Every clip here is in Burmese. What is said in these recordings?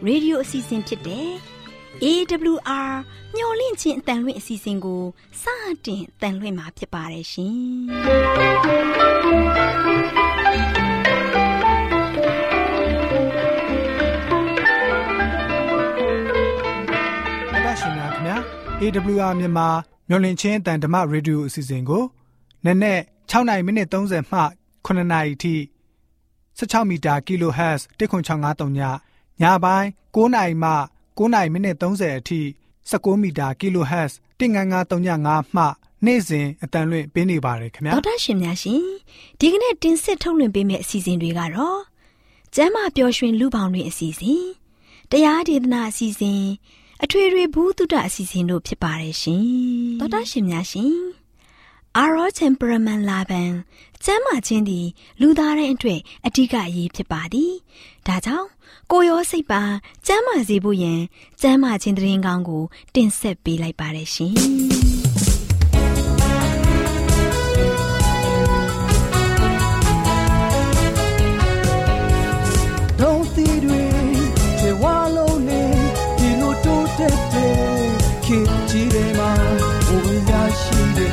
ရေဒီယိုအစီအစဉ်ဖြစ်တဲ့ AWR မျော်လင့်ခြင်းအတန်လွင့်အစီအစဉ်ကိုစတင်တန်လွင့်မှာဖြစ်ပါတယ်ရှင်။ရှင်များခင်ဗျာ AWR မြန်မာမျော်လင့်ခြင်းအတန်ဓမ္မရေဒီယိုအစီအစဉ်ကိုနက်နဲ့6နာရီမိနစ်30မှ9နာရီထိ16မီတာ kHz 10653ညပိုင်း9နာရီမှ9နာရီမိနစ်30အထိ19မီတာ kHz 15535မှနေ့စဉ်အတန်လွင့်ပေးနေပါတယ်ခင်ဗျာဒေါက်တာရှင်များရှင်ဒီကနေ့တင်ဆက်ထုတ်လွှင့်ပေးမယ့်အစီအစဉ်တွေကတော့ကျမ်းမာပျော်ရွှင်လူပေါင်းတွင်အစီအစဉ်တရားဒေသနာအစီအစဉ်အထွေထွေဘုဒ္ဓအစီအစဉ်တို့ဖြစ်ပါတယ်ရှင်ဒေါက်တာရှင်များရှင်Our temperament လာပန်ကျမ်းမာခြင်းသည်လူသားတိုင်းအတွက်အဓိကအရေးဖြစ်ပါသည်ဒါကြောင့်ကိုယ်ရောစိတ်ပါကျမ်းမာစေဖို့ယင်ကျမ်းမာခြင်းသတင်းကောင်းကိုတင်ဆက်ပေးလိုက်ပါတယ်ရှင် don't see we je wa lo ne di lo to tet te ki ji de ma o ya shi de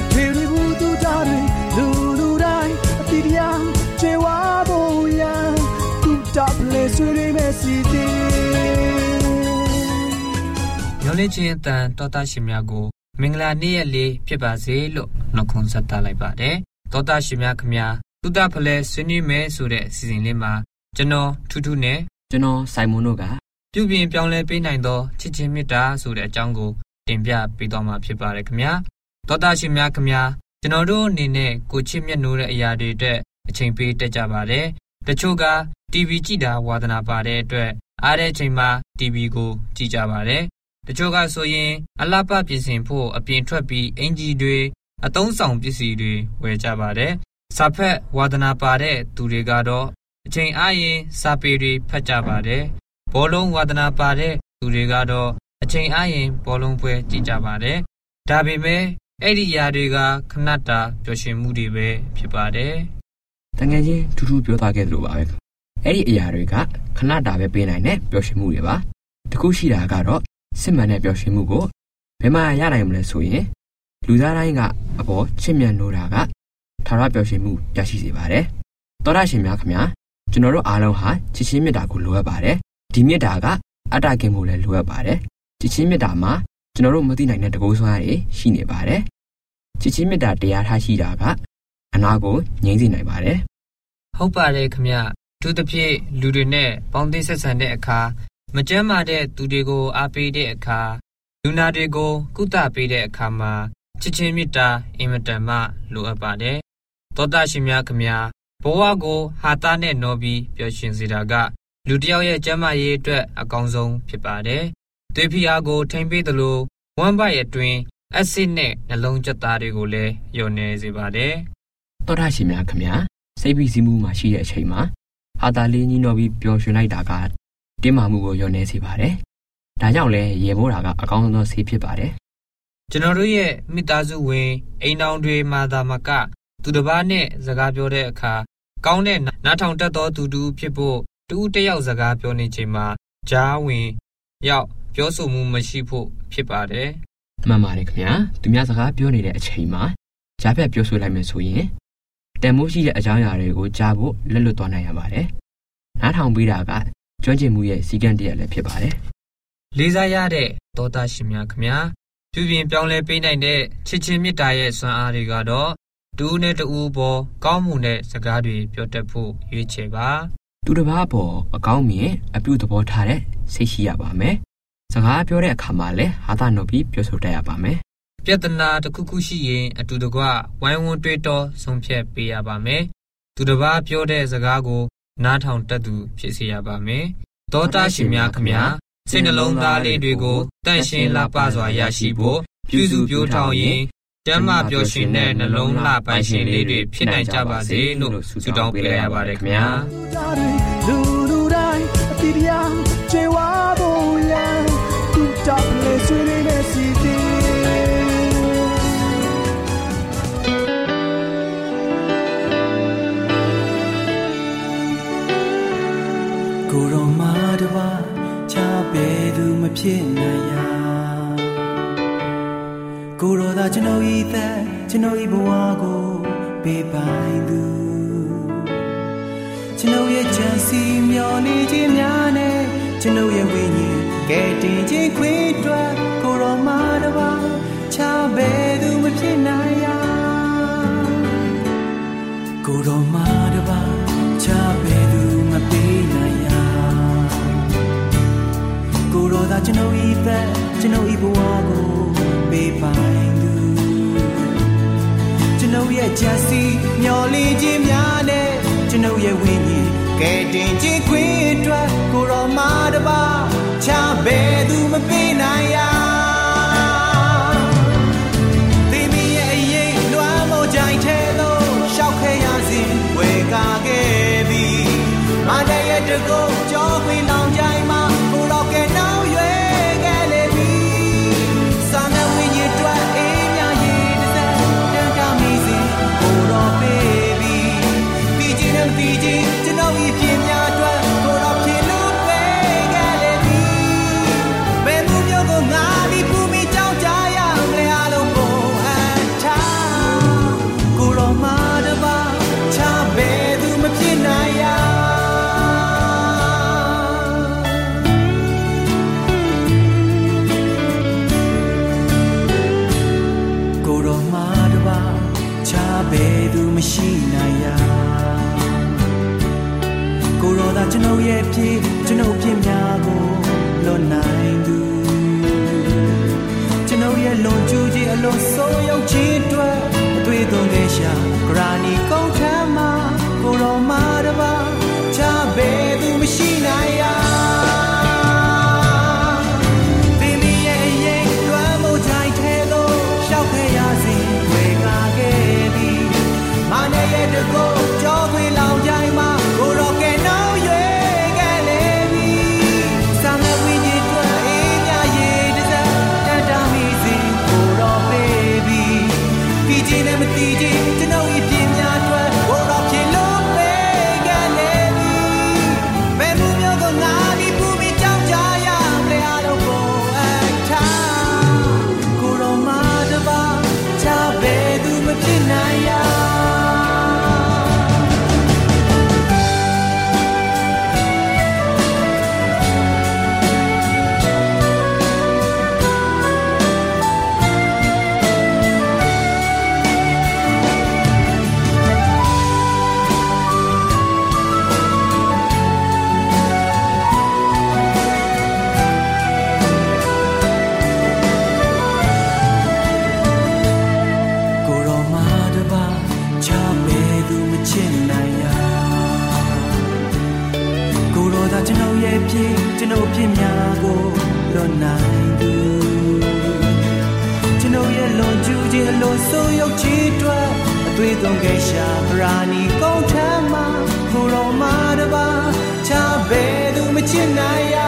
မျော်လင့်ခြင်းအတန်တော်သားရှင်များကိုမင်္ဂလာနေ့ရက်လေးဖြစ်ပါစေလို့နှုတ်ခွန်းဆက်သလိုက်ပါတယ်တော်သားရှင်များခင်ဗျာသုတဖလဲဆွေးနွေးမယ်ဆိုတဲ့အစီအစဉ်လေးမှာကျွန်တော်ထူးထူးနဲ့ကျွန်တော်စိုင်မွန်တို့ကပြုပြင်ပြောင်းလဲပေးနိုင်သောချစ်ချင်းမေတ္တာဆိုတဲ့အကြောင်းကိုတင်ပြပေးသွားမှာဖြစ်ပါတယ်ခင်ဗျာတော်သားရှင်များခင်ဗျာကျွန်တော်တို့အနေနဲ့ကိုချစ်မြတ်နိုးတဲ့အရာတွေအတွက်အချိန်ပေးတတ်ကြပါတယ်တချို့က TV ကြည့်တာဝါသနာပါတဲ့အတွက်အားတဲ့အချိန်မှာ TV ကိုကြည့်ကြပါတယ်တချို့ကဆိုရင်အလှပပြင်ဆင်ဖို့အပြင်ထွက်ပြီးအင်ဂျီတွေအသုံးဆောင်ပစ္စည်းတွေဝယ်ကြပါတယ်စာဖက်ဝါသနာပါတဲ့သူတွေကတော့အချိန်အားရင်စာပေတွေဖတ်ကြပါတယ်ဘောလုံးဝါသနာပါတဲ့သူတွေကတော့အချိန်အားရင်ဘောလုံးပွဲကြည့်ကြပါတယ်ဒါပေမဲ့အဲ့ဒီຢာတွေကခဏတာပျော်ရွှင်မှုတွေပဲဖြစ်ပါတယ်တကယ်ချင်းထူးထူးပြောသားခဲ့သလိုပါပဲအဲ့ဒီအရာတွေကခဏတာပဲပေးနိုင်တဲ့ပျော်ရွှင်မှုတွေပါတခုရှိတာကတော့စစ်မှန်တဲ့ပျော်ရွှင်မှုကိုဘယ်မှာရနိုင်မလဲဆိုရင်လူသားတိုင်းကအပေါ်ချစ်မြတ်နိုးတာကထာဝရပျော်ရွှင်မှုရရှိစေပါတယ်သောတာရှင်များခင်ဗျာကျွန်တော်တို့အားလုံးဟာချစ်ချင်းမေတ္တာကိုလိုအပ်ပါတယ်ဒီမေတ္တာကအတ္တကင်းဖို့လည်းလိုအပ်ပါတယ်ချစ်ချင်းမေတ္တာမှာကျွန်တော်တို့မသိနိုင်တဲ့တကုံးစွမ်းတွေရှိနေပါတယ်ချစ်ချင်းမေတ္တာတရားထားရှိတာကအနာကိုငြိမ်းစေနိုင်ပါတယ်ဟုတ်ပါတယ်ခင်ဗျသူတစ်ဖြစ်လူတွေနဲ့ပေါင်းသင်းဆက်ဆံတဲ့အခါမကြမ်းမာတဲ့သူတွေကိုအားပေးတဲ့အခါလူနာတွေကိုကုသပေးတဲ့အခါမှာချစ်ချင်းမေတ္တာအင်မတန်မှလိုအပ်ပါတယ်သောတာရှင်များခင်ဗျာဘဝကိုဟာတာနဲ့နော်ပြီးပျော်ရွှင်စေတာကလူတစ်ယောက်ရဲ့ကျန်းမာရေးအတွက်အကောင်းဆုံးဖြစ်ပါတယ်သွေးဖိအားကိုထိန်းပေးသလိုဝမ်းဗိုက်အတွင်းအက်ဆစ်နဲ့နှလုံးကျက်သားတွေကိုလည်းလျော့နေစေပါတယ်သောတာရှင်များခင်ဗျာစိတ်ဖိစီးမှုမှာရှိတဲ့အချိန်မှာဟာတာလေးညီနော်ပြီးပျော်ရွှင်လိုက်တာကတင်းမာမှုကိုလျော့နေစေပါတယ်ဒါကြောင့်လဲရေမိုးတာကအကောင်းဆုံးသောဆေးဖြစ်ပါတယ်ကျွန်တော်တို့ရဲ့မိသားစုဝင်အိမ်တော်တွေမှာသာမကသူတစ်ပါးနဲ့စကားပြောတဲ့အခါကောင်းတဲ့နားထောင်တတ်သောသူတူဖြစ်ဖို့တူတယောက်စကားပြောနေချိန်မှာကြားဝင်ရောက်ပြောဆိုမှုမရှိဖို့ဖြစ်ပါတယ်မှန်ပါတယ်ခင်ဗျာသူများစကားပြောနေတဲ့အချိန်မှာကြားဖြတ်ပြောဆိုလိုက်မယ်ဆိုရင်တန်မိုးရှိတဲ့အကြောင်းအရာတွေကိုကြားဖို့လက်လွတ်သွားနိုင်ရပါတယ်နားထောင်ပေးတာကကျွမ်းကျင်မှုရဲ့စီကံတရက်လည်းဖြစ်ပါတယ်လေးစားရတဲ့သောတာရှင်များခင်ဗျာပြုပြင်ပြောင်းလဲပေးနိုင်တဲ့ချစ်ချင်းမေတ္တာရဲ့စွမ်းအားတွေကတော့တူနဲ့တူပေါ်ကောင်းမှုနဲ့စကားတွေပြောတတ်ဖို့ရွေးချယ်ပါသူတစ်ပါးပေါ်အကောင်းမြင်အပြုသဘောထားတဲ့စိတ်ရှိရပါမယ်စကားပြောတဲ့အခါမှာလည်းဟာသနှုတ်ပြီးပြောဆိုတတ်ရပါမယ်ပြဿနာတစ်ခုခုရှိရင်အတူတကွဝိုင်းဝန်းတွေးတောဆုံးဖြတ်ပေးရပါမယ်သူတစ်ပါးပြောတဲ့စကားကိုနားထောင်တတ်သူဖြစ်စေရပါမယ်သောတာရှင်များခင်ဗျာစိတ်နှလုံးသားလေးတွေကိုတန့်ရှင်းလှပစွာရရှိဖို့ပြုစုပြောထောင်ရင်ကျမ်းမာပျော်ရွှင်တဲ့နှလုံးလှပိုင်ရှင်လေးတွေဖြစ်နိုင်ကြပါစေလို့ဆုတောင်းပေးရပါတယ်ခင်ဗျာလူလူတိုင်းအတိတရားခြေဝါဖို့ရန်သူတောင်းလေဆွေးနေစီတီကိုရောမာတပါသာကျွန်ုပ်ဤသက်ကျွန်ုပ်ဤဘဝကိုပေးပိုင်သူကျွန်ုပ်ရဲ့ကြံစီမျောနေခြင်းများနဲ့ကျွန်ုပ်ရဲ့ဝိညာဉ်ကဲတင်ခြင်းခွင့်အတွက်ကိုရောမတပါချဘဲသူမဖြစ်နိုင်ရကိုရောမတပါချဘဲသူမပေးနိုင်ရကိုရောသာကျွန်ုပ်ဤသက်ကျွန်ုပ်ဤဘဝကိုပေးပိုင်သူကျွန်ုပ်ရဲ့ကြံစီမျောလင်းခြင်းများနဲ့ကျွန်ုပ်ရဲ့ဝိညာဉ်ကဲတင်ခြင်းခွင့်အတွက်ကိုရောမတပါချဘဲသူမပေးနိုင်ရဒီမီရဲ့အရေးလွမ်းမို့ကြိုင်ထဲသို့ရှောက်ခဲ့ရစဉ်ဝေကာခဲ့ပြီမတဲ့ရဲ့တကုတ်ကြောခွေလောင်ကြိုင်မှာကိုတော့ကဲနောက်ရွယ်ခဲ့လေပြီစာနဲ့ဝိညာဉ်အတွက်အေးမြရေးတစ်စက်တန်တာမီစီကိုတော့ပေးပြီပြီးခြင်းနဲ့ပြီးခြင်းကျွန်တော်ဤပြင်းများအတွက်ကိုတော့ဖြစ်လို့ပေးခဲ့လေပြီဘယ်မှုမျိုးကိုငါဒီပူမီကြောက်ကြရလေအလုံးကိုအထားကိုတော့မတပါချဘဲသူမဖြစ်နိုင်ရဘယ်သူမရှိနိုင်ရကိုရောသာကျွန်ုပ်ရဲ့ဖြစ်ကျွန်ုပ်ဖြစ်များကိုလွတ်နိုင်သူကျွန်ုပ်ရဲ့လွန်ကျူးခြင်းအလုံးဆိုးရောက်ခြင်းအတွက်အသွေးသွန်ခဲ့ရှာဂရာနီကောင်းထမ်းမှာကိုရောမတပါချဘယ်သူမရှိနိုင်ရဒီမီရဲ့ရဲ့လွမ်းမို့ကြိုင်ထဲသို့ရှောက်ခဲ့ရစဉ်ဝေကာခဲ့ပြီမနဲ့ရဲ့တကုတ်ကြောခွေလောင်ကြိုင်မှာကိုတော့ကဲနောက်ရွယ်ခဲ့လေပြီစာမဲ့ဝိညာဉ်အတွက်အေးမြရေးတစ်စက်တန်တာမီစီကိုတော့ပေးပြီပြီးခြင်းနဲ့မတီးခြင်းကျွန်ုပ်ဤပြင်းများအတွက်ကိုတော့ဖြစ်လို့ပေးခဲ့လေပြီဘယ်မှုမျိုးကိုငါဒီပူမီကြောက်ကြရလေအလုံးကိုအထားကိုတော့မတပါချဘဲသူမဖြစ်နိုင်ရကျွန်ုပ်ရဲ့ဖြစ်ကျွန်ုပ်ဖြစ်များကိုလွတ်နိုင်သူကျွန်ုပ်ရဲ့လွန်ကျူးခြင်းအလိုဆိုးရောက်ခြင်းအတွက်အသွေးသွန်ခဲ့ရှာပရာနီကောင်းထမ်းမှာကိုရောမတပါချဘဲသူမချစ်နိုင်ရ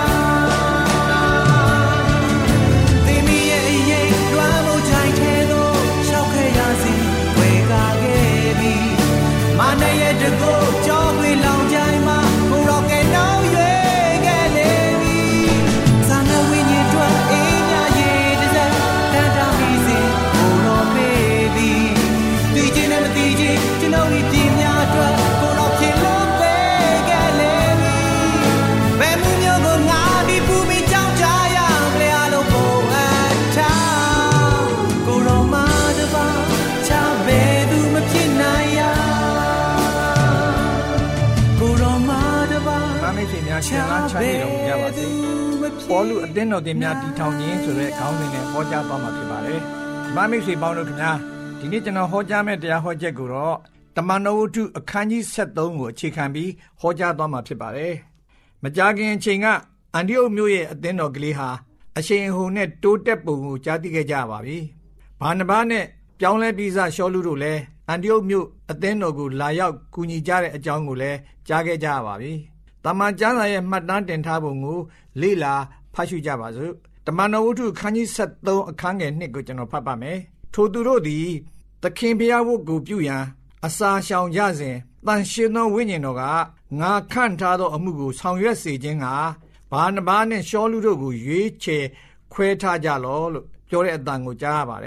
ဒီမီရဲ့အရေးလွမ်းမို့ကြိုင်ထဲသို့ရှောက်ခဲ့ရစဉ်ဝေကာခဲ့ပြီမနဲ့ရဲ့တကုတ်ကြောခွေလောင်ကြိုင်မှာကိုရောကဲနောက်ရွယ်ကျွန်တော်ဤပြင်းများအတွက်ကိုတော့ဖြစ်လို့ပေးခဲ့လေပြီဘယ်မှုမျိုးကိုငါဒီပူမီကြောက်ကြရလေအလုံးကိုအထားကိုတော့မတပါချဘဲသူမဖြစ်နိုင်ရကိုတော့မတပါမမေ့ရှင်များရှင်လားချမ်းမြေတော်မူကြပါစေပေါလုအသင်းတော်တင်များတည်ထောင်ခြင်းဆိုတဲ့ခေါင်းစဉ်နဲ့ဟောကြားသွားမှာဖြစ်ပါတယ်မမေ့ရှင်ပေါင်းတို့ခင်ဗျာဒီနေ့ကျွန်တော်ဟောကြားမယ့်တရားဟောချက်ကိုတော့တမန်တော်ဝတ္ထုအခန်းကြီး73ကိုအခြေခံပြီးဟောကြားသွားမှာဖြစ်ပါတယ်။မကြာခင်အချိန်ကအန်တီအုတ်မြို့ရဲ့အသင်းတော်ကလေးဟာအရှိန်အဟုန်နဲ့တိုးတက်ပုံကိုကြားသိခဲ့ကြပါပြီ။ဘာနဘာနဲ့ပြောင်းလဲပြီးစရှောလူတို့လည်းအန်တီအုတ်မြို့အသင်းတော်ကိုလာရောက်ကူညီကြတဲ့အကြောင်းကိုလည်းကြားခဲ့ကြပါပြီ။တမန်ကျမ်းစာရဲ့မှတ်တမ်းတင်ထားပုံကိုလေ့လာဖတ်ရှုကြပါစို့။တမန်တော်ဝတ္ထုအခန်းကြီး73အခန်းငယ်1ကိုကျွန်တော်ဖတ်ပါမယ်။ထိုသူတို့သည်သခင်ဖျားဝတ်ကိုပြုရန်အစာရှောင်ကြစဉ်တန်ရှင်သောဝိညာဉ်တော်ကငါခန့်ထားသောအမှုကိုဆောင်ရွက်စေခြင်းကဘာနဘာနှင့်ရှောလူတို့ကိုရွေးချယ်ခွဲထားကြလောလို့ပြောတဲ့အတန်ကိုကြားရပါတယ်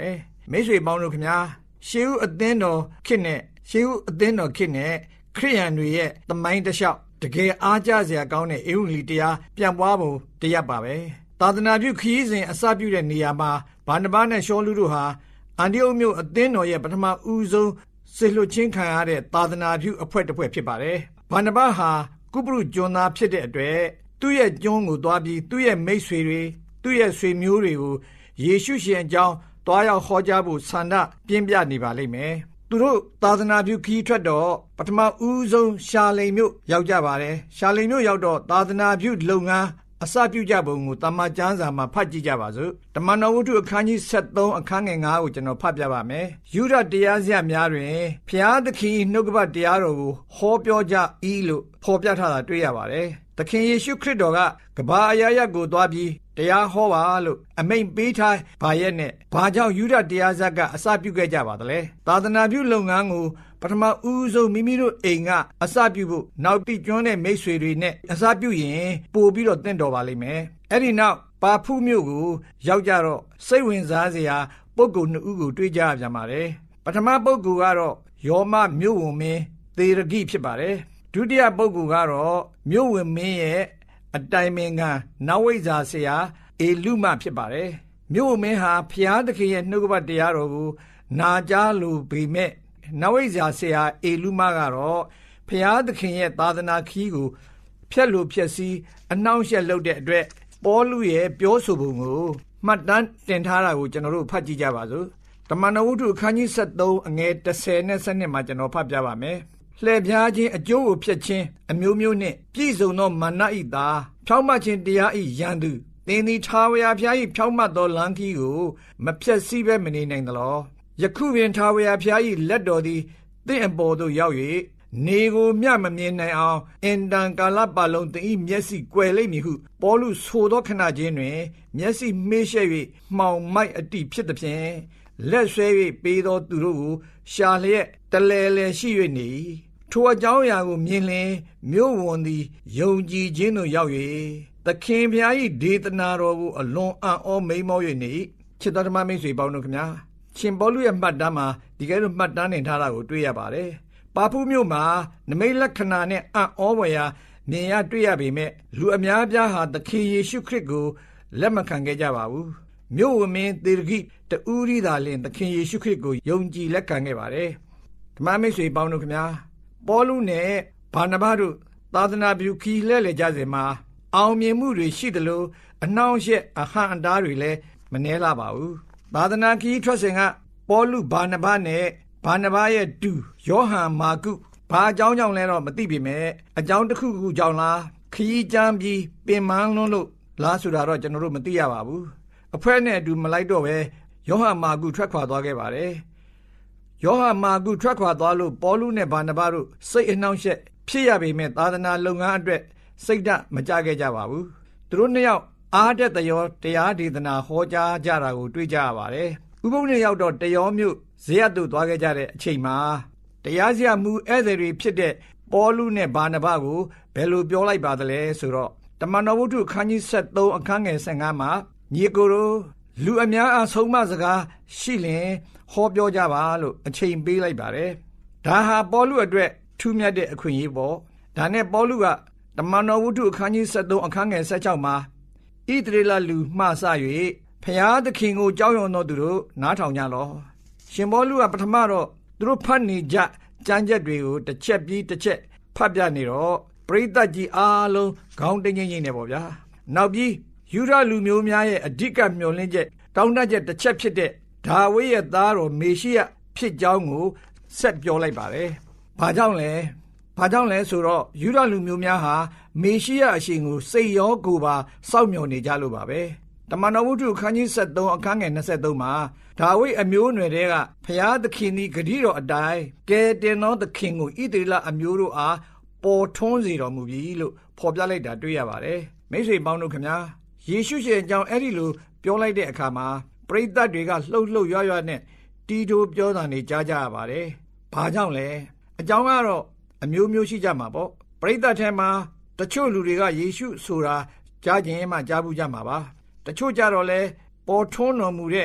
မိတ်ဆွေပေါင်းတို့ခင်ဗျာရှေးဦးအသင်းတော်ခေတ်နဲ့ခရစ်ယာန်တွေရဲ့သမိုင်းတစ်လျှောက်တကယ်အားကျစရာကောင်းတဲ့ဧဝံဂေလိတရားပြန်ပွားပုံတရားပါပဲသာသနာပြုခရီးစဉ်အစပြုတဲ့နေရာမှာဗာနဗနဲ့ရှောလုတို့ဟာအန်တိအုတ်မြို့အသင်းတော်ရဲ့ပထမဦးဆုံးစစ်လွှတ်ချင်းခံရတဲ့သာသနာပြုအဖွဲ့တစ်ဖွဲ့ဖြစ်ပါတယ်ဗာနဗဟာကုပရုကျွန်းသားဖြစ်တဲ့အတွက်သူ့ရဲ့ကျွန်းကိုသွားပြီးသူ့ရဲ့မိတ်ဆွေတွေသူ့ရဲ့ဆွေမျိုးတွေကိုယေရှုရှင်အကြောင်းတွားရောက်ဟောကြားဖို့ဆန္ဒပြင်းပြနေပါလိမ့်မယ်သူတို့သာသနာပြုခရီးထွက်တော့ပထမဦးဆုံးရှာလိန်မြို့ရောက်ကြပါတယ်ရှာလိန်မြို့ရောက်တော့သာသနာပြုလုပ်ငန်းအစပြုကြပုံကိုတမန်ကျမ်းစာမှာဖတ်ကြည့်ကြပါစို့တမန်တော်ဝတ္ထုအခန်းကြီး73အခန်းငယ်9ကိုကျွန်တော်ဖတ်ပြပါမယ်ယူဒတရားစရာများတွင်ဖျားသခင်နှုတ်ကပတ်တရားတော်ကိုဟောပြောကြ၏လို့ဖော်ပြထားတာတွေ့ရပါတယ်သခင်ယေရှုခရစ်တော်ကကမ္ဘာအရာရာကိုသွားပြီးတရားဟောပါလို့အမိန့်ပေးထားပါရဲ့နဲ့ဘာကြောင့်ယူဒတရားစကအစပြုခဲ့ကြပါသလဲသာသနာပြုလုပ်ငန်းကိုပထမဦးဆုံးမိမိတို့အိမ်ကအစပြုဖို့နောက်တိကျွန်းတဲ့မိတ်ဆွေတွေနဲ့အစပြုရင်ပို့ပြီးတော့တင့်တော်ပါလိမ့်မယ်အဲ့ဒီနောက်ပါဖုမြို့ကိုရောက်ကြတော့စိတ်ဝင်စားစရာပုဂ္ဂိုလ်2ဦးကိုတွေ့ကြရပြန်ပါတယ်ပထမပုဂ္ဂိုလ်ကတော့ယောမမြို့ဝန်မင်းသေရဂိဖြစ်ပါတယ်ဒုတိယပုဂ္ဂိုလ်ကတော့မြို့ဝန်မင်းရဲ့အတိုင်ပင်ခံနဝိဇ္ဇာဆရာအေလုမဖြစ်ပါတယ်မြို့ဝန်မင်းဟာဖျားသခင်ရဲ့နှုတ်ကပတ်တရားတော်ကိုနာကြားလိုပေမဲ့နဝိဇ္ဇာဆရာအေလုမကတော့ဖျားသခင်ရဲ့သာသနာခီးကိုဖျက်လို့ဖျက်ဆီးအနှောင့်အယှက်လုပ်တဲ့အတွက်ပေါလုရဲ့ပြောဆိုပုံကိုမှတ်တမ်းတင်ထားတာကိုကျွန်တော်တို့ဖတ်ကြည့်ကြပါစို့တမန်တော်ဝတ္ထုအခန်းကြီး73အငယ်10နဲ့12မှာကျွန်တော်ဖတ်ပြပါမယ်လှည့်ပြားခြင်းအကျိုးကိုဖျက်ခြင်းအမျိုးမျိုးနှင့်ပြည့်စုံသောမာနဤသာဖြောင့်မတ်ခြင်းတရားဤရန်သူသင်သည်ထာဝရဘုရား၏ဖြောင့်မတ်သောလမ်းခီးကိုမဖျက်ဆီးဘဲမနေနိုင်သလောယခုပင်ထာဝရဘုရား၏လက်တော်သည်သင်အပေါ်သို့ရောက်၍နေကိုမျှမမြင်နိုင်အောင်အင်တန်ကာလပတ်လုံးသင်၏မျက်စိကွယ်လိမ့်မည်ဟုပေါလုဆိုသောခဏချင်းတွင်မျက်စိမှေးရှက်၍မှောင်မိုက်အတိဖြစ်သဖြင့်လက်ဆွဲ၍ပေးသောသူတို့ကိုရှာလျက်တလဲလဲရှိ၍နေထိုအကြောင်းအရာကိုမြင်လျင်မြို့ဝန်သည်ယုံကြည်ခြင်းသို့ရောက်၍သခင်ဘုရား၏ဒေသနာတော်ကိုအလွန်အံ့ဩမိန်မော၍နေချစ်တော်ဓမ္မမိတ်ဆွေပေါင်းတို့ခင်ဗျာရှင်ပေါလုရဲ့မှတ်တမ်းမှာဒီကဲလိုမှတ်တမ်းတင်ထားတာကိုတွေ့ရပါတယ်ပါဖုမြို့မှာနမိတ်လက္ခဏာနဲ့အံ့ဩဖွယ်ရာမြင်ရတွေ့ရပေမဲ့လူအများပြားဟာသခင်ယေရှုခရစ်ကိုလက်မခံခဲ့ကြပါဘူးမြို့ဝမင်းသေရဂိတူရီသာလင်သခင်ယေရှုခရစ်ကိုယုံကြည်လက်ခံခဲ့ပါတယ်ဓမ္မမိတ်ဆွေပေါင်းတို့ခင်ဗျာပေါလုနဲ့ဗာနဗတို့သာသနာပြုခီးလှည့်လည်ကြစဉ်မှာအောင်မြင်မှုတွေရှိသလိုအနှောင့်အယှက်အဟန့်အတားတွေလည်းမနှဲလာပါဘူးသာသနာခီးထွက်စဉ်ကပေါလုဗာနဗနဲ့ဗာနဗရဲ့တူယောဟန်မာကုဘာအကြောင်းကြောင့်လဲတော့မသိပေမဲ့အကြောင်းတစ်ခုခုကြောင့်လားခီးကြမ်းပြီးပင်မလွန်းလို့လားဆိုတာတော့ကျွန်တော်တို့မသိရပါဘူးအဖွဲ့နဲ့အတူမလိုက်တော့ပဲယောဟန်မာကုထွက်ခွာသွားခဲ့ပါတယ်ယောဟန်မာကုထွက်ခွာသွားလို့ပေါလုနဲ့ဗာနဗတို့စိတ်အနှောင့်အယှက်ဖြစ်ရပေမဲ့သာသနာလုပ်ငန်းအတွက်စိတ်ဓာတ်မကြခဲ့ကြပါဘူးသူတို့နှစ်ယောက်အားတက်တရောတရားဒေသနာဟောကြားကြတာကိုတွေ့ကြရပါတယ်ဥပုသ်နေ့ရောက်တော့တရောမြို့ဇေယျသို့သွားခဲ့ကြတဲ့အချိန်မှာတရားစရာမူဧည့်သည်တွေဖြစ်တဲ့ပေါလုနဲ့ဗာနဗကိုဘယ်လိုပြောလိုက်ပါသလဲဆိုတော့တမန်တော်ဝတ္ထုအခန်းကြီး73အခန်းငယ်15မှာညီကိုတို့လူအများအားဆုံးမစကားရှိလျင်ဟောပြောကြပါလို့အချိန်ပေးလိုက်ပါတယ်ဒါဟာပေါလုအတွက်ထူးမြတ်တဲ့အခွင့်အရေးပေါ့ဒါနဲ့ပေါလုကတမန်တော်ဝတ္ထုအခန်းကြီး73အခန်းငယ်16မှာဣသရေလလူမှစ၍ဖျားသခင်ကိုကြောက်ရွံ့သောသူတို့နားထောင်ကြလောရှင်ပေါလုကပထမတော့သူတို့ဖတ်နေကြကြမ်းချက်တွေကိုတစ်ချက်ပြီးတစ်ချက်ဖတ်ပြနေတော့ပရိသတ်ကြီးအားလုံးခေါင်းတင်းငိမ့်ငိမ့်နေပေါ့ဗျာနောက်ပြီးယူဒလူမျိုးများရဲ့အဓိကမျှော်လင့်ချက်တောင်းတချက်တစ်ချက်ဖြစ်တဲ့ဒါဝိဒ်ရဲ့သားတော်မေရှိယဖြစ်ကြောင်းကိုဆက်ပြောလိုက်ပါတယ်ဘာကြောင့်လဲဆိုတော့ယူဒလူမျိုးများဟာမေရှိယအရှင်ကိုစိတ်ရောကိုယ်ပါစောင့်မျှော်နေကြလို့ပါပဲတမန်တော်ဝတ္ထုအခန်းကြီး73အခန်းငယ်23မှာဒါဝိဒ်အမျိုးအနွယ်တွေကဖျားသခင်သည်ဂတိတော်အတိုင်းကယ်တင်သောသခင်ကိုဣသရေလအမျိုးတို့အားပေါ်ထွန်းစေတော်မူပြီလို့ဖော်ပြလိုက်တာတွေ့ရပါတယ်မိတ်ဆွေပေါင်းတို့ခင်ဗျာယေရှုရှင်အကြောင်းအဲ့ဒီလိုပြောလိုက်တဲ့အခါမှာပရိသတ်တွေကလှုပ်လှုပ်ရွရွနဲ့တီးတိုးပြောတာနေကြားကြရပါတယ်ဘာကြောင့်လဲအကြောင်းကတော့အမျိုးမျိုးရှိကြမှာပေါ့ပရိသတ်ထဲမှာတချို့လူတွေကယေရှုဆိုတာကြားခြင်းမှကြားဘူးကြမှာပါတချို့ကြတော့လဲပေါ်ထွန်းတော်မူတဲ့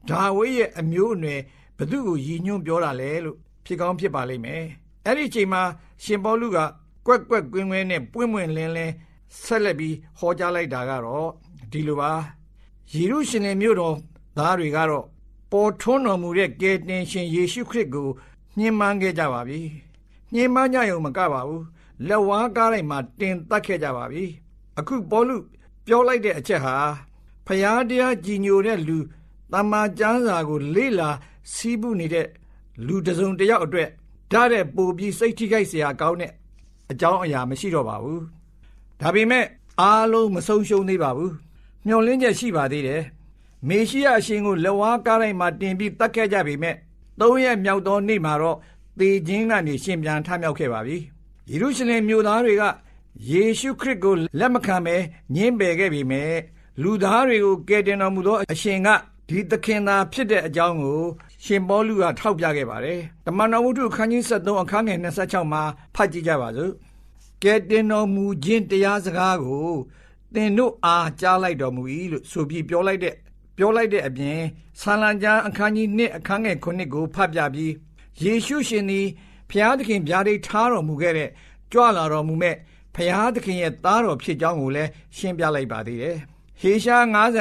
ဒါဝိဒ်ရဲ့အမျိုးအနွယ်ဘသူကိုရည်ညွှန်းပြောတာလဲလို့ဖြစ်ကောင်းဖြစ်ပါလိမ့်မယ်။အဲ့ဒီအချိန်မှာရှင်ပေါလုကကွက်ကွက်ကွင်းကွင်းနဲ့ပွင့်ပွင့်လင်းလင်းဆက်လက်ပြီးဟောကြားလိုက်တာကတော့ဒီလိုပါယေရုရှလင်မြို့တော်သားတွေကတော့ပေါ်ထွန်းတော်မူတဲ့ကယ်တင်ရှင်ယေရှုခရစ်ကိုညှဉ်းပန်းခဲ့ကြပါပြီ။ညှဉ်းပန်းကြရုံမကပါဘူး။လက်ဝါးကားတိုင်းမှာတင်တက်ခဲ့ကြပါပြီ။အခုပေါလုပြောလိုက်တဲ့အချက်ဟာဖျားတရားကြည်ညိုတဲ့လူတမန်ကျမ်းစာကိုလေ့လာစီးပူးနေတဲ့လူတစ်စုံတစ်ယောက်အတွက်ဒါတဲ့ပိုပြီးစိတ်ထိခိုက်เสียကောင်းတဲ့အကြောင်းအရာမရှိတော့ပါဘူး။ဒါပေမဲ့အားလုံးမဆုံးရှုံးသေးပါဘူး။မျှော်လင့်ချက်ရှိပါသေးတယ်။မေရှိယအရှင်ကိုလက်ဝါးကားတိုင်းမှာတင်ပြီးတတ်ခဲ့ကြပေမဲ့၃ရက်မြောက်သောနေ့မှာတော့သေခြင်းကနေရှင်ပြန်ထမြောက်ခဲ့ပါပြီ။ယေရုရှလင်မြို့သားတွေကယေရှုခရစ်ကိုလက်မခံဘဲညှင်းပယ်ခဲ့ပေမဲ့လူသားတွေကိုကယ်တင်တော်မူသောအရှင်ကဒီသခင်သာဖြစ်တဲ့အကြောင်းကိုရှင်ပေါလုကထောက်ပြခဲ့ပါတယ်။တမန်တော်ဝတ္ထုအခန်းကြီး73အခန်းငယ်26မှာဖတ်ကြည့်ကြပါစို့။ကယ်တင်တော်မူခြင်းတရားစကားကိုသင်တို့အားကြားလိုက်တော်မူ၏လို့ဆိုပြီးပြောလိုက်တဲ့အပြင်ဆာလံကျမ်းအခန်းကြီး1အခန်းငယ်9ကိုဖတ်ပြပြီးယေရှုရှင်သည်ဖျားသခင်ဗျာဒိတ်ထားတော်မူခဲ့တဲ့ကြွလာတော်မူမဲ့ဖျားသခင်ရဲ့သားတော်ဖြစ်ကြောင်းကိုလည်းရှင်းပြလိုက်ပါသေးတယ်။ဟေရှာ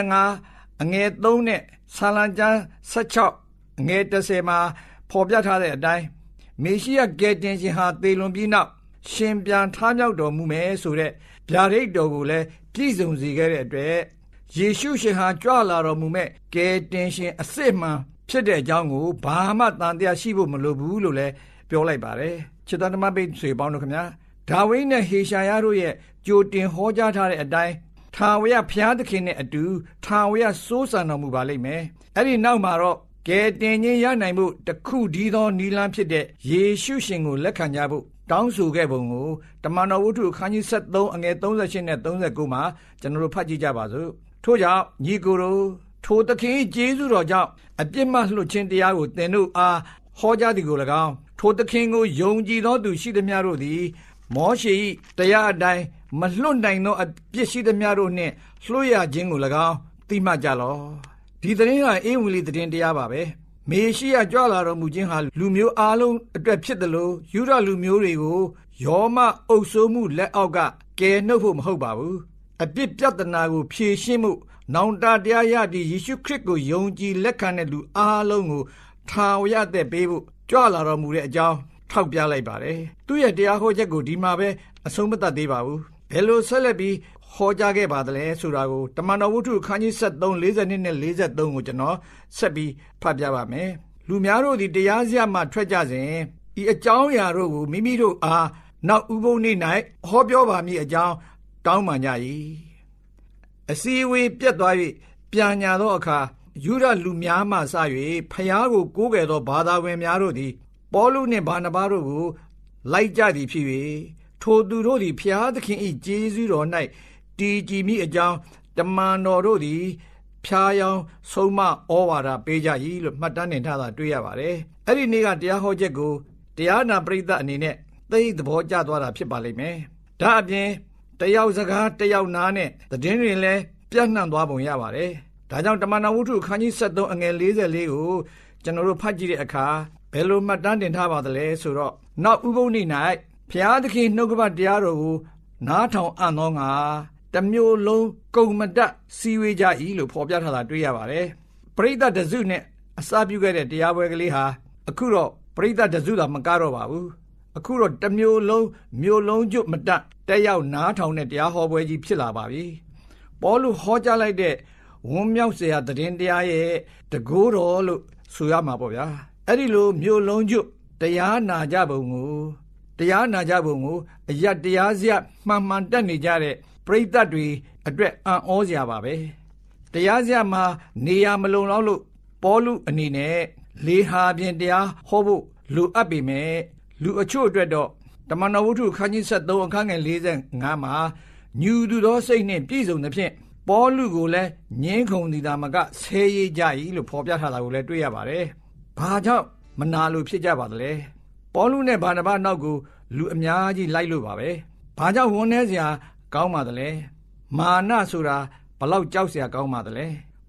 55အငယ်3နဲ့ဆာလံကျမ်း16အငယ်10မှာဖော်ပြထားတဲ့အတိုင်းမေရှိယကယ်တင်ရှင်ဟာသေလွန်ပြီးနောက်ရှင်ပြန်ထမြောက်တော်မူမယ်ဆိုတဲ့ဗျာဒိတ်တော်ကိုလည်းပြည့်စုံစေခဲ့တဲ့အတွက်ယေရှုရှင်ဟာကြွလာတော်မူမဲ့ကယ်တင်ရှင်အစစ်မှန်ဖြစ်တဲ့အကြောင်းကိုဘာမှတန်တရားရှိဖို့မလိုဘူးလို့လည်းပြောလိုက်ပါတယ်။ချစ်တော်ဓမ္မပိတ်ဆွေပေါင်းတို့ခင်ဗျာဒါဝိဒ်နဲ့ဟေရှာယတို့ရဲ့ကြိုတင်ဟောကြားထားတဲ့အတိုင်းထာဝရဘုရားသခင်နဲ့အတူထာဝရစိုးစံတော်မူပါလိမ့်မယ်။အဲ့ဒီနောက်မှာတော့ကယ်တင်ခြင်းရနိုင်မှုတခုတည်းသောနိလန်းဖြစ်တဲ့ယေရှုရှင်ကိုလက်ခံကြဖို့တောင်းဆိုခဲ့ပုံကိုတမန်တော်ဝတ္ထုအခန်းကြီး73အငယ်38နဲ့39မှာကျွန်တော်တို့ဖတ်ကြည့်ကြပါစို့။ထို့ကြောင့်ညီကိုတို့ထိုသခင်ကျေးဇူးတော်ကြောင့်အပြစ်မှလွတ်ခြင်းတရားကိုသင်တို့အားဟောကြားသည်ကို၎င်းထိုသခင်ကိုယုံကြည်သောသူရှိသမျှတို့သည်မောရှေ၏တရားအတိုင်းမလွတ်နိုင်သောအပြစ်ရှိသမျှတို့နှင့်လွှတ်ရခြင်းကို၎င်းသိမှတ်ကြလော့ဒီသတင်းဟာဧဝံဂေလိသတင်းတရားပါပဲမေရှိယကြွလာတော်မူခြင်းဟာလူမျိုးအားလုံးအတွက်ဖြစ်တယ်လို့ယူဒလူမျိုးတွေကိုယောမအုပ်စိုးမှုလက်အောက်ကကယ်နှုတ်ဖို့မဟုတ်ပါဘူးအပြစ်ပြဿနာကိုဖြေရှင်းမှုနောင်တတရားရသည့်ယေရှုခရစ်ကိုယုံကြည်လက်ခံတဲ့လူအားလုံးကိုထာဝရသက်ပေးဖို့ကြွလာတော်မူတဲ့အကြောင်းထောက်ပြလိုက်ပါတယ်သူ့ရဲ့တရားဟောချက်ကိုဒီမှာပဲအဆုံးမသတ်သေးပါဘူးဘယ်လိုဆက်လက်ပြီးဟောကြားခဲ့ပါသလဲဆိုတာကိုတမန်တော်ဝတ္ထုအခန်းကြီး73 42နဲ့43ကိုကျွန်တော်ဆက်ပြီးဖတ်ပြပါမယ်လူများတို့သည်တရားစရာမှထွက်ကြစဉ်ဤအကြောင်းအရာတို့ကိုမိမိတို့အားနောက်ဥပုံနေ့၌ဟောပြောပါမည်အကြောင်းတောင်းပန်ကြ၏အစည်းအဝေးပြတ်သွား၍ပြန်ညာသောအခါယူဒလူများမှစ၍ဖျားကိုကိုးကွယ်သောဘာသာဝင်များတို့သည်ပေါလုနှင့်ဗာနဗတို့ကိုလိုက်ကြသည်ဖြစ်၍ထိုသူတို့သည်ဖျားသခင်၏ကျေးဇူးတော်၌တည်ကြည်မိအကြောင်းတမန်တော်တို့သည်ဖျားယောင်းဆုံးမဩဝါဒပေးကြ၏လို့မှတ်တမ်းတင်ထားတာတွေ့ရပါတယ်။အဲ့ဒီနေ့ကတရားဟောချက်ကိုတရားနာပရိသတ်အနေနဲ့သိသဘောကျသွားတာဖြစ်ပါလိမ့်မယ်။ဒါအပြင်တယောက်စကားတယောက်နားနဲ့သတင်းတွေလည်းပြန့်နှံ့သွားပုံရပါတယ်။ဒါကြောင့်တမန်တော်ဝတ္ထုအခန်းကြီး73အငယ်44ကိုကျွန်တော်တို့ဖတ်ကြည့်တဲ့အခါဘယ်လိုမှတ်တမ်းတင်ထားပါသလဲဆိုတော့နောက်ဥပုံနေ့၌ဖျားသခင်နှုတ်ကပတ်တရားတော်ကိုနားထောင်အံ့သောငါတမျိုးလုံးကုန်မတတ်စီဝေးကြ၏လို့ဖော်ပြထားတာတွေ့ရပါတယ်ပရိသတ်တစုနဲ့အစပြုခဲ့တဲ့တရားပွဲကလေးဟာအခုတော့ပရိသတ်တစုသာမကတော့ပါဘူးအခုတော့တမျိုးလုံးမျိုးလုံးကျွတ်မတတ်တက်ရောက်နားထောင်တဲ့တရားဟောပွဲကြီးဖြစ်လာပါပြီပေါလုဟောကြားလိုက်တဲ့ဝန်းမြောက်စရာသတင်းတရားရဲ့တကိုးတော်လို့ဆိုရမှာပေါ့ဗျာအဲ့ဒီလိုမျိုးလုံးကျွတ်တရားနာကြပုံကိုအယက်တရားစရာမှန်တက်နေကြတဲ့ပရိသတ်တွေအတွက်အံ့ဩစရာပါပဲတရားစရာမှာနေရာမလုံလောက်လို့ပေါလုအနေနဲ့လေဟာပြင်တရားဟောဖို့လိုအပ်ပေမဲ့လူအချို့အတွက်တော့တမန်တော်ဝတ္ထုခန်းကြီး73အခန်းငယ်45မှာညူသူသောစိတ်နှင့်ပြည့်စုံသဖြင့်ပေါလုကိုလည်းငင်းခုန်နေတာမကဆဲရည်ကြ၏လို့ဖော်ပြထားတာကိုလည်းတွေ့ရပါတယ်။ဘာကြောင့်မနာလို့ဖြစ်ကြပါသလဲ။ပေါလုနဲ့ဗာနဗနောက်ကိုလူအများကြီးလိုက်လို့ပါပဲ။ဘာကြောင့်ဝန်းနေစရာကောင်းပါသလဲ။မာနဆိုတာဘလောက်ကြောက်စရာကောင်းပါသလဲ။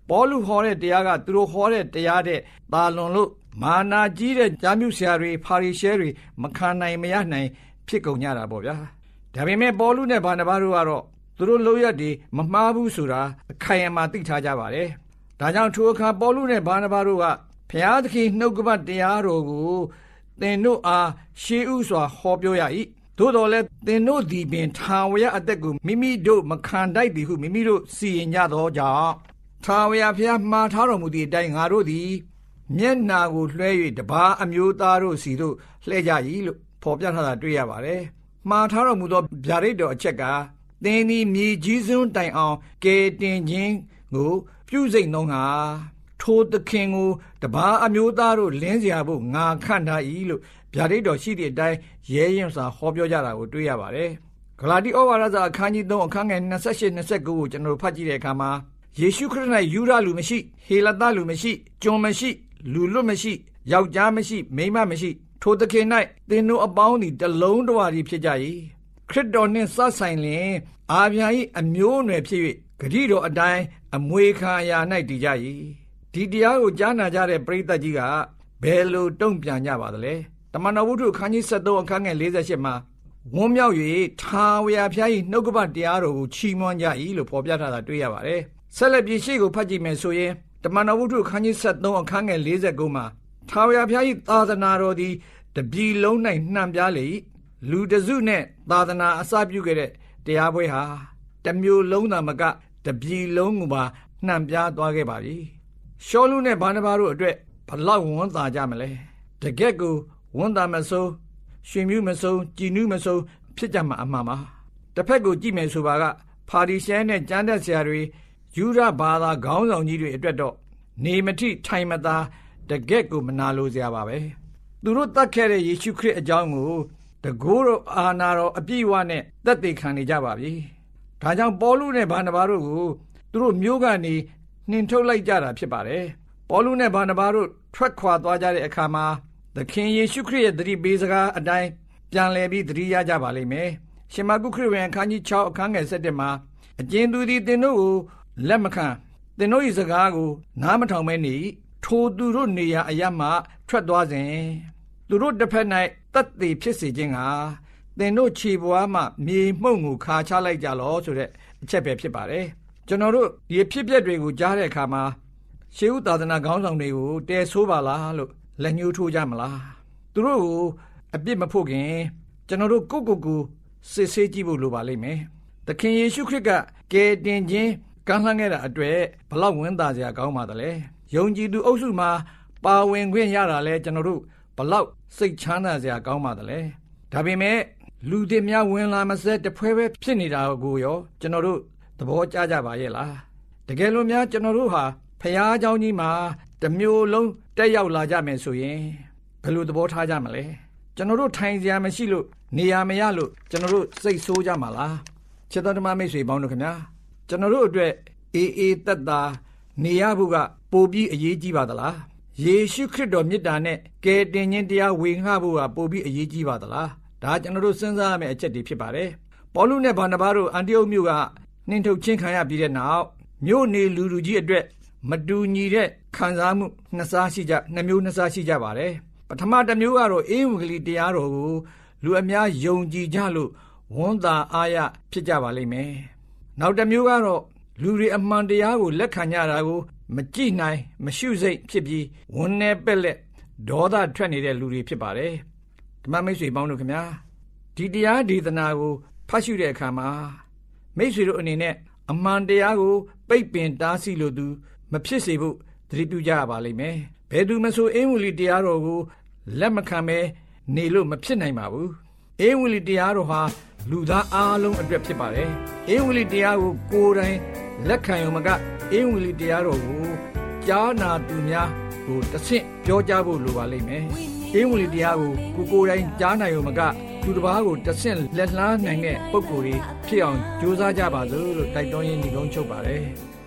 ပေါလုဟောတဲ့တရားကသူတို့ဟောတဲ့တရားတဲ့သာလွန်လို့မာနာကြီးတဲ့ဂျာမြုဆရာတွေဖာရီရှဲတွေမခံနိုင်မရနိုင်ဖြစ်ကုန်ကြတာပေါ့ဗျာဒါပေမဲ့ပေါလုနဲ့ဗာနဗတို့ကတော့သူတို့လုပ်ရတဲ့မမှားဘူးဆိုတာအခိုင်အမာသိထားကြပါတယ်ဒါကြောင့်ထိုအခါပေါလုနဲ့ဗာနဗတို့ကဘုရားသခင်နှုတ်ကပတ်တရားတော်ကိုသင်တို့အားရှေးဥစွာဟောပြောရ၏သို့တော်လည်းသင်တို့သည်ပင်ထာဝရအသက်ကိုမိမိတို့မခံတိုက်သည်ဟုမိမိတို့စီရင်ကြသောကြောင့်ထာဝရဘုရားမှားထားတော်မူသည့်အတိုင်းငါတို့သည်မျက်နာကိုလွှဲ၍တပါးအမျိုးသားတို့စီတို့လှည့်ကြ၏လို့ဖော်ပြထားတာတွေ့ရပါတယ်မှားထားတော်မူသောဗျာဒိတ်တော်အချက်ကသင်သည်မြေကြီးစွန်းတိုင်အောင်ကယ်တင်ခြင်းကိုပြုစိတ်နှုံးဟာထိုသခင်ကိုတပါးအမျိုးသားတို့လင်းစရာဖို့ငါခန့်ထား၏လို့ဗျာဒိတ်တော်ရှိသည့်အတိုင်းရဲရင်စွာဟောပြောကြတာကိုတွေ့ရပါတယ်ဂလာတိဩဝါဒစာအခန်းကြီး3အခန်းငယ်28-29ကိုကျွန်တော်ဖတ်ကြည့်တဲ့အခါမှာယေရှုခရစ်၌ယူဒလူမရှိဟေလသလူမရှိကျွန်မရှိလူလွတ်မရှိယောက်ျားမရှိမိန်းမမရှိထိုသခင်၌သင်တို့အပေါင်းသည်တလုံးတဝါဖြစ်ကြ၏ခရစ်တော်နှင့်စပ်ဆိုင်လျင်အာဗျာ၏အမျိုးအနွယ်ဖြစ်၍ဂတိတော်အတိုင်းအမွေခံရာ၌တည်ကြ၏ဒီတရားကိုကြားနာကြတဲ့ပရိသတ်ကြီးကဘယ်လိုတုံ့ပြန်ကြပါသလဲတမန်တော်ဝတ္ထုအခန်းကြီး73အခန်းငယ်48မှာဝန်းမြောက်၍ထာဝရဘုရား၏နှုတ်ကပတ်တရားတော်ကိုချီးမွမ်းကြ၏လို့ဖော်ပြထားတာတွေ့ရပါတယ်ဆက်လက်ပြီးရှေ့ကိုဖတ်ကြည့်မယ်ဆိုရင်တမန်တော်ဝတ္ထုအခန်းကြီး73အခန်းငယ်49မှာထာဝရဘုရား၏သာသနာတော်သည်တပြည်လုံး၌နှံပြားလေ၏လူတစုနဲ့သာသနာအစပြုခဲ့တဲ့တရားပွဲဟာတမျိုးလုံးသာမကတပြည်လုံးကိုပါနှံပြားသွားခဲ့ပါပြီရှောလုနဲ့ဗာနဗတို့အတွက်ဘလောက်ဝန်သာကြမလဲတကယ့်ကိုဝန်သာမစိုးရွှင်မြူးမစိုးကြည်နူးမစိုးဖြစ်ကြမှာအမှန်ပါတစ်ဖက်ကိုကြည့်မယ်ဆိုပါကဖာရီရှဲနဲ့ကျမ်းတက်ဆရာတွေယူရဘာသာခေါင်းဆောင်ကြီးတွေအတွက်တော့နေမထိထိုင်မသာတကယ့်ကိုမနာလိုစရာပါပဲသူတို့တတ်ခဲ့တဲ့ယေရှုခရစ်အကြောင်းကိုတကိုးတော်အာနာတော်အပြည့်အဝနဲ့သက်သေခံနေကြပါပြီဒါကြောင့်ပေါလုနဲ့ဗာနဗတို့ကိုသူတို့မျိုးကနေနှင်ထုတ်လိုက်ကြတာဖြစ်ပါတယ်ပေါလုနဲ့ဗာနဗတို့ထွက်ခွာသွားကြတဲ့အခါမှာသခင်ယေရှုခရစ်ရဲ့သတိပေးစကားအတိုင်းပြန်လည်ပြီးသတိရကြပါလိမ့်မယ်ရှင်မာကုခရစ်ဝင်အခန်းကြီး6အခန်းငယ်7မှာအကျဉ်သူသည်သင်တို့ကိုလက်မခံသင်တို့၏စကားကိုနားမထောင်မဲနေထိုသူတို့နေရာအရမှထွက်သွားစဉ်သူတို့တစ်ဖက်၌တတ်သိဖြစ်စေခြင်းကသင်တို့ခြေပွားမှမြေမှုန့်ကိုခါချလိုက်ကြလောဆိုတဲ့အချက်ပဲဖြစ်ပါတယ်ကျွန်တော်တို့ဒီဖြစ်ပျက်တွေကိုကြားတဲ့အခါမှာရှေးဥသာသနာခေါင်းဆောင်တွေကိုတဲဆိုးပါလားလို့လက်ညှိုးထိုးကြမလားသူတို့ကိုအပြစ်မဖို့ခင်ကျွန်တော်တို့ကိုစစ်ဆေးကြည့်ဖို့လိုပါလိမ့်မယ်သခင်ယေရှုခရစ်ကကယ်တင်ခြင်းကမ်းလှမ်းခဲ့တာအတွက်ဘလောက်ဝန်သာစရာကောင်းပါသလဲယုံကြည်သူအုပ်စုမှာပါဝင်ခွင့်ရတာလဲကျွန်တော်တို့ဘလောက်စိတ်ချမ်းသာစရာကောင်းပါသလဲဒါပေမဲ့လူတွေများဝင်လာမစဲတဖွဲပဲဖြစ်နေတာကိုရောကျွန်တော်တို့သဘောကျကြပါရဲ့လားတကယ်လို့များကျွန်တော်တို့ဟာဖျားเจ้าကြီးမှာတမျိုးလုံးတက်ရောက်လာကြမယ်ဆိုရင်ဘယ်လိုသဘောထားကြမလဲကျွန်တော်တို့ထိုင်စရာမရှိလို့နေရာမရလို့ကျွန်တော်တို့စိတ်ဆိုးကြမှာလားချစ်တော်ဓမ္မမိတ်ဆွေပေါင်းတို့ခင်ဗျာကျွန်တော်တို့အတွက်အေးသက်သာနေရဖို့ကပိုပြီးအရေးကြီးပါသလားယေရှုခရစ်တော်မြတ်တာနဲ့ကယ်တင်ခြင်းတရားဝေငှဖို့ကပိုပြီးအရေးကြီးပါသလားဒါကျွန်တော်တို့စဉ်းစားရမယ့်အချက်တွေဖြစ်ပါတယ်ပေါလုနဲ့ဗာနဗတို့အန်တိအုတ်မြို့ကနှင်ထုတ်ခြင်းခံရပြီးတဲ့နောက်မြို့နေလူကြီးအတွက်မတူညီတဲ့ခံစားမှုနှစ်မျိုးနှစ်စားရှိကြပါတယ်ပထမတစ်မျိုးကတော့ဧဝံဂေလိတရားတော်ကိုလူအများယုံကြည်ကြလို့ဝန်သာအားရဖြစ်ကြပါလိမ့်မယ်နောက်တစ်မျိုးကတော့လူတွေအမှန်တရားကိုလက်ခံကြတာကိုမကြည့်နိုင်မရှုစိတ်ဖြစ်ပြီးဝန်နဲ့ပက်လက်ဒေါသထွက်နေတဲ့လူတွေဖြစ်ပါတယ်ဓမ္မမိတ်ဆွေပေါင်းတို့ခင်ဗျာဒီတရားဒေသနာကိုဖတ်ရှုတဲ့အခါမှာမိတ်ဆွေတို့အနေနဲ့အမှန်တရားကိုပိတ်ပင်တားဆီးလို့သူမဖြစ်စေဖို့သတိပြုကြရပါလိမ့်မယ်ဘယ်သူမဆိုဧဝံဂေလိတရားတော်ကိုလက်မခံပဲနေလို့မဖြစ်နိုင်ပါဘူးဧဝံဂေလိတရားတော်ဟာလူသားအားလုံးအတွက်ဖြစ်ပါတယ်ဧဝံဂေလိတရားကိုကိုယ်တိုင်လက်ခံရုံမကဧဝံဂေလိတရားတော်ကိုကြားနာသူများကိုတစ်ဆင့်ပြောကြားဖို့လိုပါလိမ့်မယ်ဧဝံဂေလိတရားကိုကိုယ်တိုင်ကြားနိုင်ရုံမကသူတစ်ပါးကိုတစ်ဆင့်လက်လှမ်းနိုင်တဲ့ပုံကိုယ်တွေဖြစ်အောင်ကြိုးစားကြပါစို့လို့တိုက်တွန်းရင်းဒီကုန်းချုပ်ပါတယ်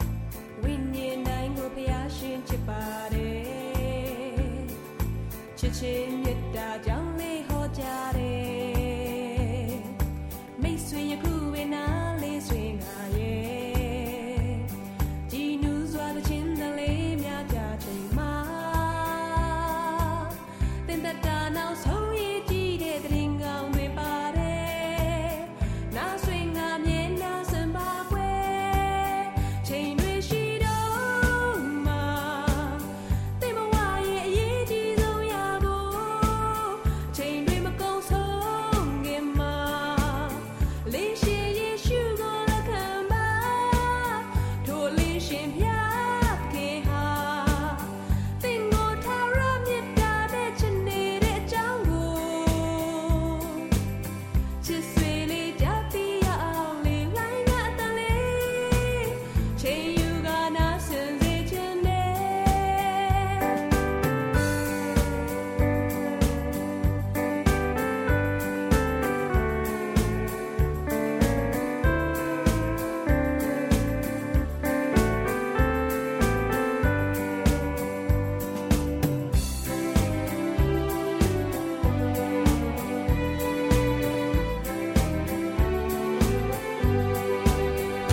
ချစ်ချင်းမြတ်တာကြောင့်လေးဟောကြတယ်မိတ်ဆွေယခုဝေနာလေးဆွေငါရဲ့ကြည်နူးစွာသချင်း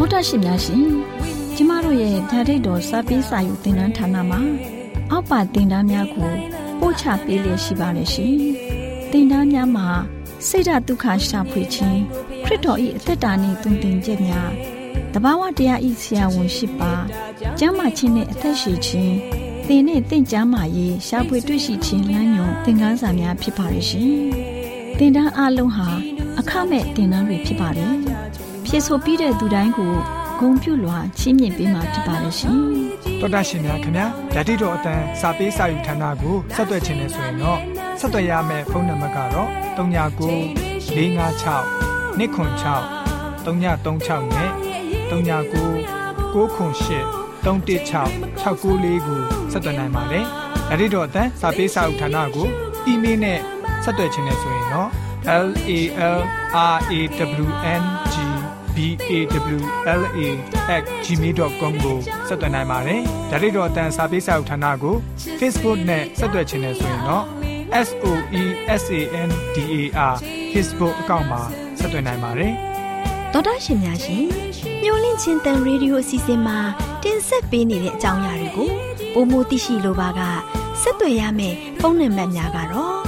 တောတာရှင်များရှင်ကျမတို့ရဲ့ဓာတ်တော်စာပေးစာယူသင်တန်းဌာနမှာအောက်ပါသင်တန်းများကိုပို့ချပေးလျက်ရှိပါတယ်ရှင်သင်တန်းများမှာစိတ်ဓာတ်ဒုက္ခရှာဖွေခြင်းခရစ်တော်၏အသက်တာနှင့်တုန်တင်ချက်များတဘာဝတရားဤဆရာဝန်ရှိပါကျမ်းမာခြင်းနှင့်အသက်ရှိခြင်းသင်နဲ့သင်ကျမ်းမာရေးရှာဖွေတွေ့ရှိခြင်းလမ်းညွန်သင်ခန်းစာများဖြစ်ပါရဲ့ရှင်သင်တန်းအလုံးဟာအခမဲ့သင်တန်းတွေဖြစ်ပါတယ်ဖြည့်ဆို့ပြီးတဲ့သူတိုင်းကိုဂုဏ်ပြုလွှာချီးမြှင့်ပေးမှာဖြစ်ပါတယ်ရှင်တော်တာရှင်များခင်ဗျာဓာတိတော်အတန်းစာပေးစာယူဌာနကိုဆက်သွယ်ခြင်းနဲ့ဆိုရင်တော့ဆက်သွယ်ရမယ့်ဖုန်းနံပါတ်ကတော့39 656 296 336နဲ့39 998 316 694ကိုဆက်သွင်းနိုင်ပါတယ်။ဓာတိတော်အတန်းစာပေးစာဥထာဏာကိုအီးမေးလ်နဲ့ဆက်သွယ်ခြင်းနဲ့ဆိုရင်တော့ LALRAWNGBAWLA@gmail.com ကိုဆက်သွင်းနိုင်ပါတယ်။ဓာတိတော်အတန်းစာပေးစာဥထာဏာကို Facebook နဲ့ဆက်သွယ်ခြင်းနဲ့ဆိုရင်တော့ SOESANDAR Facebook အကောင့်မှာဆက်သွင်းနိုင်ပါတယ်။တော်တာရှင်များရှင်ညိုလင့်ချင်းတန်ရေဒီယိုအစီအစဉ်မှာတင်ဆက်ပေးနေတဲ့အကြောင်းအရာတွေကိုပိုမိုသိရှိလိုပါကဆက်သွယ်ရမယ့်ဖုန်းနံပါတ်များကတော့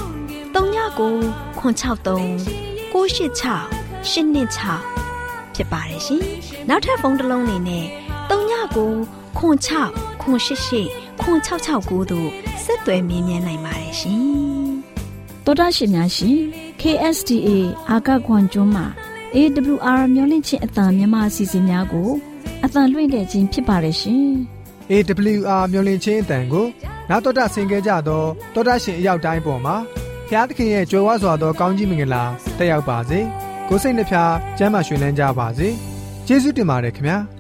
39 963 986 ဖြစ်ပါတယ်ရှင်။နောက်ထပ်ဖုန်းတစ်လုံးနေနဲ့39 96 988 9669တို့ဆက်သွယ်မြင်းမြန်းနိုင်ပါတယ်ရှင်။တော်တာရှင်များရှင် KSTA အာကခွန်ကျွန်းမှာ AWR မျိုးလင့်ချင်းအတန်မြန်မာအစီအစဉ်များကိုအတန်လွှင့်တဲ့ခြင်းဖြစ်ပါတယ်ရှင်။ AWR မျိုးလင့်ချင်းအတန်ကိုနောက်တော်တာဆင် gay ကြတော့တော်တာရှင်အရောက်တိုင်းပေါ်မှာဘုရားသခင်ရဲ့ကြွယ်ဝစွာသောကောင်းကြီးမင်္ဂလာတက်ရောက်ပါစေ။ကိုယ်စိတ်နှဖျားကျမ်းမာရွှင်လန်းကြပါစေ။ယေရှုတင်ပါတယ်ခင်ဗျာ။